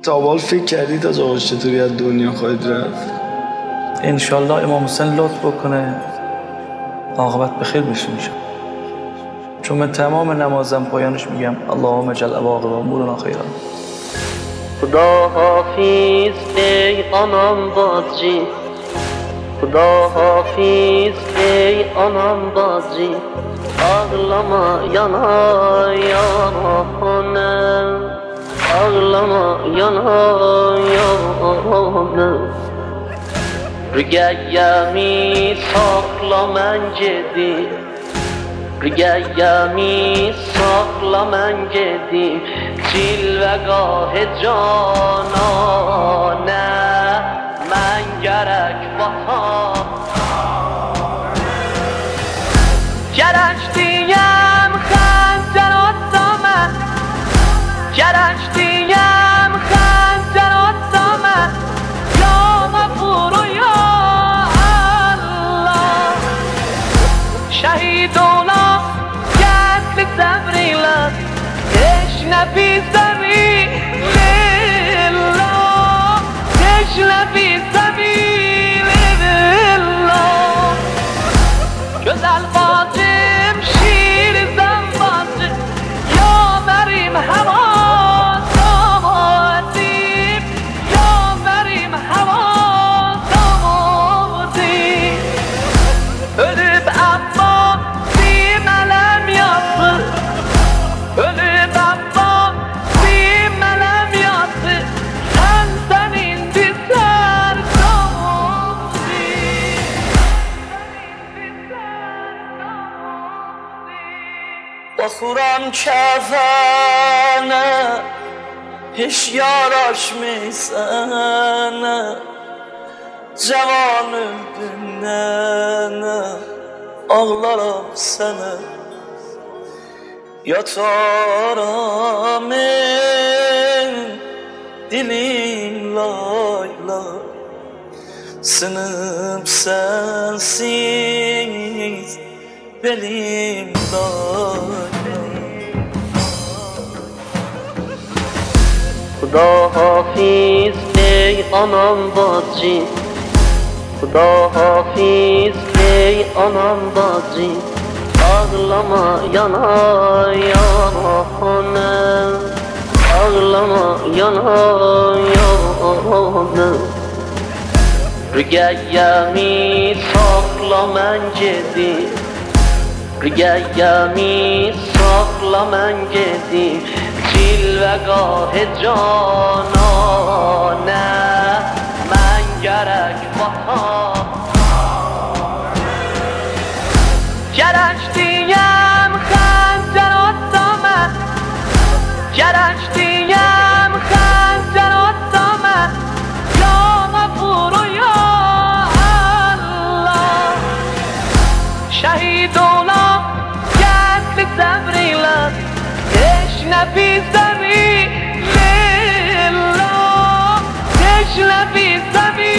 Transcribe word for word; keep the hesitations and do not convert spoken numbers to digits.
تا اول فکر کردید از آقا چطوری از دنیا خواهید رفت؟ انشالله امام حسین لطف بکنه عاقبت بخیر بشه میشه. چون من تمام نمازم پایانش میگم اللهم اجعل عواقب امورنا خیرا. خدا حافظ ای آنان بازجی، خدا حافظ ای آنان بازجی، ağlama yana yana, ağlama yana yana. Rüyayami sakla mən gedim, rüyayami sakla mən gedim, cilvəgah cananə mən gərək batam. Gərək deyəm xəncər atsa mən, gərək deyəm xəncər atsa mən, ya Qəfur ya Allah. Şəhid olam gəzli səbr ilə, heç nə bizəmi lillah, heç nə bizəmi lillah. Gözəl bacım, şirizəm bacım, yaverim həvasam adim, yaverim həvasam adim. Ölüb Əbbasi mələm yatır, ölüb Əbbasi mələm yatır, sən sən indi بخورم کفنه hiç yaraş میزنه Cavanım dünnene ağlarım sənə Yataram en dilim lay lay Sınıp sensiz belim lay خدا حافظ ای آنان بازجی، خدا حافظ ای آنان بازجی، ağlama yana yana, ağlama yana yana. Rüyayami sakla mən gedim, rüyayami sakla mən gedim, cilvəgah cananə mən gərək batam. Gərək deyəm xəncər atsa mən, gərək deyəm xəncər atsa mən, ya Qəfur ya Allah. Şəhid olam gəzli səbr ilə, heç nə bizəmi lillah, heç nə bizəmi